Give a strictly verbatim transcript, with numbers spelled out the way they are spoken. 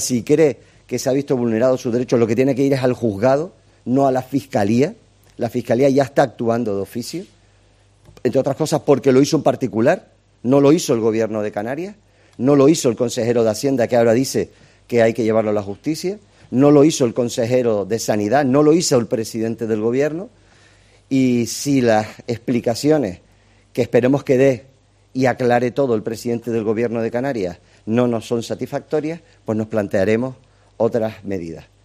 Si cree que se ha visto vulnerado su derecho, lo que tiene que ir es al juzgado, no a la Fiscalía. La Fiscalía ya está actuando de oficio, entre otras cosas porque lo hizo un particular, no lo hizo el Gobierno de Canarias, no lo hizo el consejero de Hacienda, que ahora dice que hay que llevarlo a la justicia, no lo hizo el consejero de Sanidad, no lo hizo el presidente del Gobierno, y si las explicaciones que esperemos que dé y aclare todo el presidente del Gobierno de Canarias no nos son satisfactorias, pues nos plantearemos otras medidas.